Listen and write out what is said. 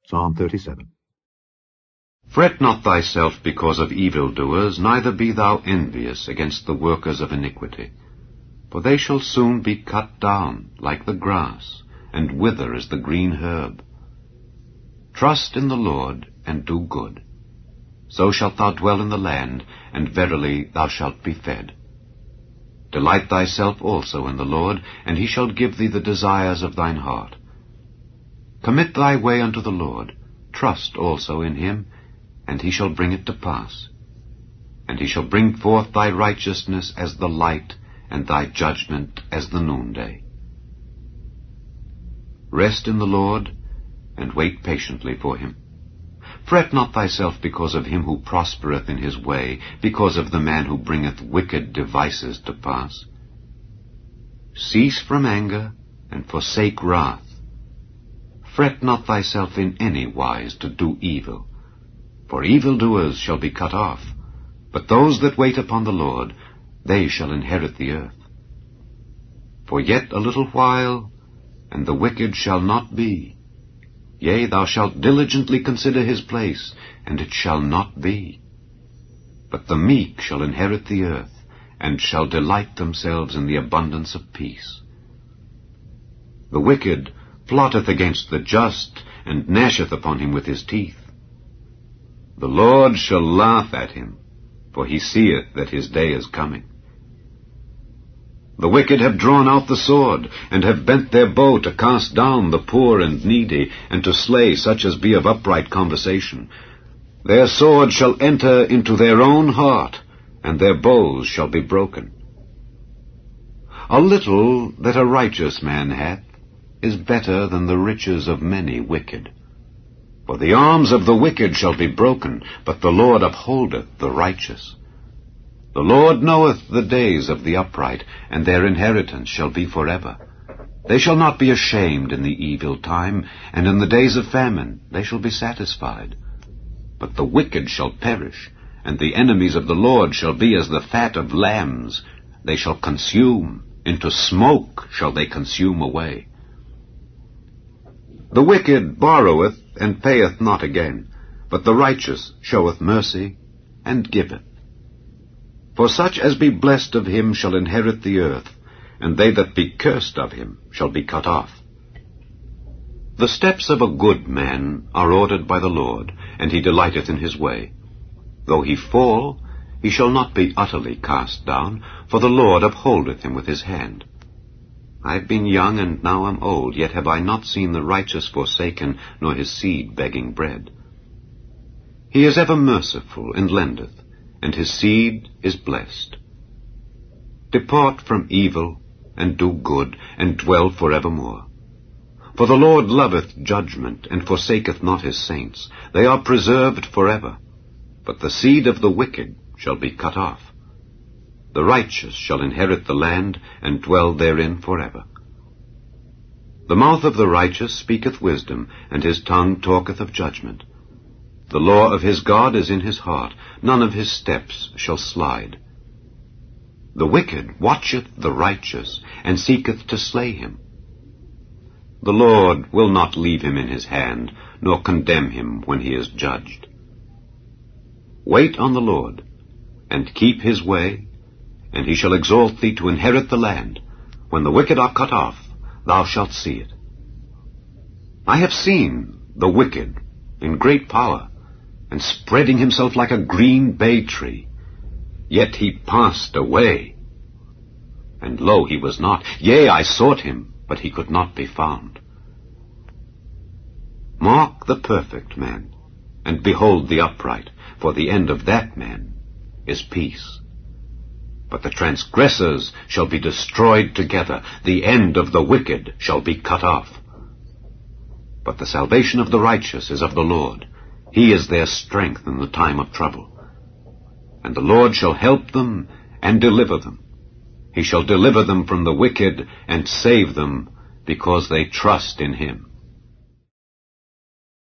Psalm 37. Fret not thyself because of evildoers, neither be thou envious against the workers of iniquity. For they shall soon be cut down like the grass, and wither as the green herb. Trust in the Lord, and do good. So shalt thou dwell in the land, and verily thou shalt be fed. Delight thyself also in the Lord, and he shall give thee the desires of thine heart. Commit thy way unto the Lord, trust also in him, and he shall bring it to pass. And he shall bring forth thy righteousness as the light, and thy judgment as the noonday. Rest in the Lord, and wait patiently for him. Fret not thyself because of him who prospereth in his way, because of the man who bringeth wicked devices to pass. Cease from anger, and forsake wrath. Fret not thyself in any wise to do evil, for evildoers shall be cut off, but those that wait upon the Lord, they shall inherit the earth. For yet a little while, and the wicked shall not be. Yea, thou shalt diligently consider his place, and it shall not be. But the meek shall inherit the earth, and shall delight themselves in the abundance of peace. The wicked plotteth against the just, and gnasheth upon him with his teeth. The Lord shall laugh at him, for he seeth that his day is coming. The wicked have drawn out the sword, and have bent their bow to cast down the poor and needy, and to slay such as be of upright conversation. Their sword shall enter into their own heart, and their bows shall be broken. A little that a righteous man hath is better than the riches of many wicked. For the arms of the wicked shall be broken, but the Lord upholdeth the righteous. The Lord knoweth the days of the upright, and their inheritance shall be forever. They shall not be ashamed in the evil time, and in the days of famine they shall be satisfied. But the wicked shall perish, and the enemies of the Lord shall be as the fat of lambs. They shall consume, into smoke shall they consume away. The wicked borroweth, and payeth not again, but the righteous showeth mercy, and giveth. For such as be blessed of him shall inherit the earth, and they that be cursed of him shall be cut off. The steps of a good man are ordered by the Lord, and he delighteth in his way. Though he fall, he shall not be utterly cast down, for the Lord upholdeth him with his hand. I have been young, and now am old, yet have I not seen the righteous forsaken, nor his seed begging bread. He is ever merciful, and lendeth, and his seed is blessed. Depart from evil, and do good, and dwell forevermore. For the Lord loveth judgment, and forsaketh not his saints. They are preserved forever, but the seed of the wicked shall be cut off. The righteous shall inherit the land, and dwell therein forever. The mouth of the righteous speaketh wisdom, and his tongue talketh of judgment. The law of his God is in his heart, none of his steps shall slide. The wicked watcheth the righteous, and seeketh to slay him. The Lord will not leave him in his hand, nor condemn him when he is judged. Wait on the Lord, and keep his way, and he shall exalt thee to inherit the land. When the wicked are cut off, thou shalt see it. I have seen the wicked in great power, and spreading himself like a green bay tree. Yet he passed away. And lo, he was not. Yea, I sought him, but he could not be found. Mark the perfect man, and behold the upright, for the end of that man is peace. But the transgressors shall be destroyed together, the end of the wicked shall be cut off. But the salvation of the righteous is of the Lord. He is their strength in the time of trouble. And the Lord shall help them and deliver them. He shall deliver them from the wicked and save them, because they trust in him.